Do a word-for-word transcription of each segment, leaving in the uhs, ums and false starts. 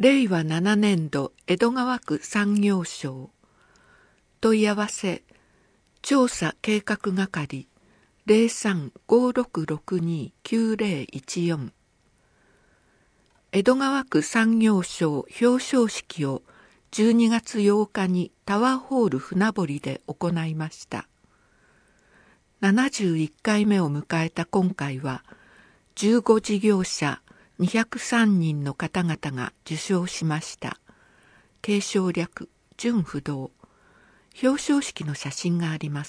れいわななねんど江戸川区産業省。問い合わせ調査計画係 ゼロさん ごろくろくに きゅうゼロいちよん。江戸川区産業省表彰式をじゅうにがつようかにタワーホール船堀で行いました。ななじゅういっかいめを迎えた今回は、じゅうご事業者にひゃくさんにんの方々が受賞しました。継承略、純不動。表彰式の写真があります。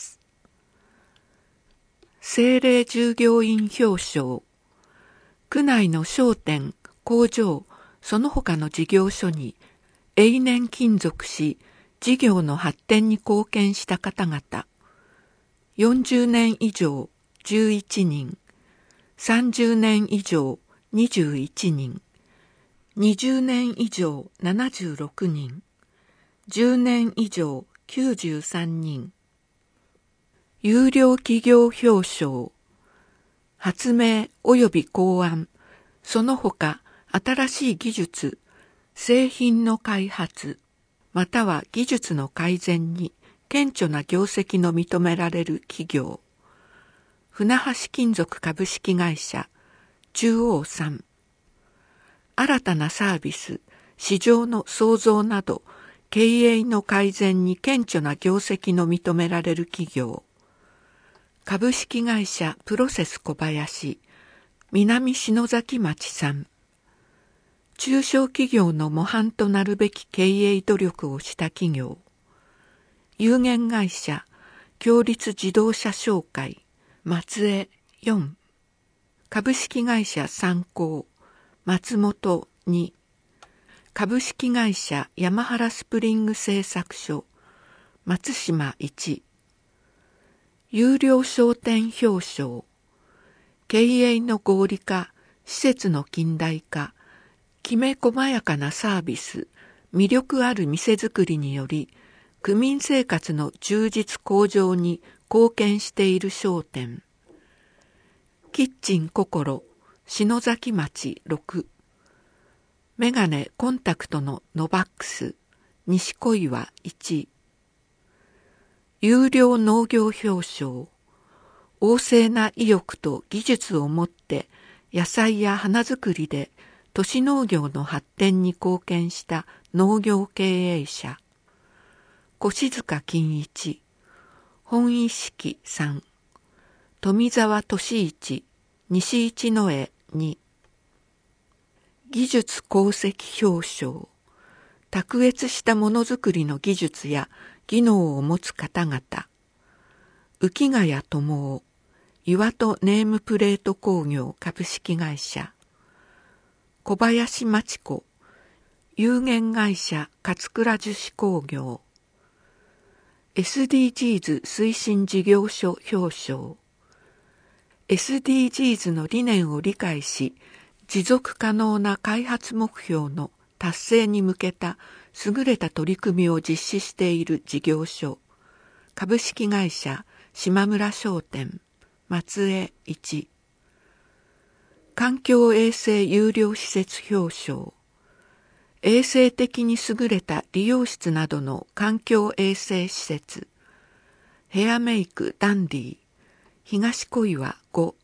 政令従業員表彰。区内の商店、工場、その他の事業所に永年勤続し、事業の発展に貢献した方々。よんじゅうねん以上じゅういちにん、さんじゅうねん以上にじゅういちにん、にじゅうねん以上ななじゅうろくにん、じゅうねん以上きゅうじゅうさんにん。優良企業表彰。発明及び考案、その他新しい技術、製品の開発、または技術の改善に顕著な業績の認められる企業。船橋金属株式会社、中央さん。新たなサービス、市場の創造など、経営の改善に顕著な業績の認められる企業。株式会社プロセス小林、南篠崎町さん。中小企業の模範となるべき経営努力をした企業。有限会社共立自動車商会、松江よん。株式会社三幸、松本に。株式会社山原スプリング製作所、松島いち。優良商店表彰。経営の合理化、施設の近代化、きめ細やかなサービス、魅力ある店づくりにより、区民生活の充実向上に貢献している商店。キッチン心、篠崎町ろく。メガネコンタクトのノバックス、西小岩いち。優良農業表彰。旺盛な意欲と技術をもって野菜や花作りで都市農業の発展に貢献した農業経営者。越塚金一、本一式さん。富澤俊一、西一之江に。技術功績表彰。卓越したものづくりの技術や技能を持つ方々。浮谷智夫、岩戸ネームプレート工業株式会社。小林真知子、有限会社勝倉樹脂工業。エスディージーズ 推進事業所表彰。エスディージーズ の理念を理解し、持続可能な開発目標の達成に向けた優れた取り組みを実施している事業所。株式会社島村商店、松江いち。環境衛生優良施設表彰。衛生的に優れた理容室などの環境衛生施設。ヘアメイクダンディ、東小岩ご。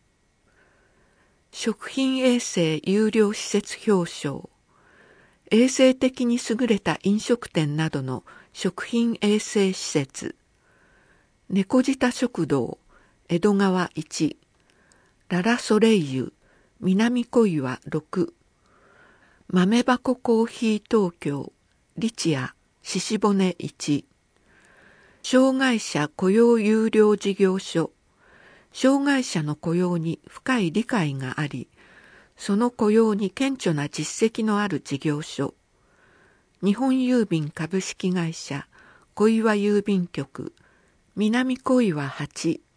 食品衛生優良施設表彰。衛生的に優れた飲食店などの食品衛生施設。猫舌食堂、江戸川いち。ララソレイユ、南小岩ろく。豆箱コーヒー東京、リチア、鹿骨いち。障害者雇用優良事業所。障害者の雇用に深い理解があり、その雇用に顕著な実績のある事業所。日本郵便株式会社、小岩郵便局、南小岩はち。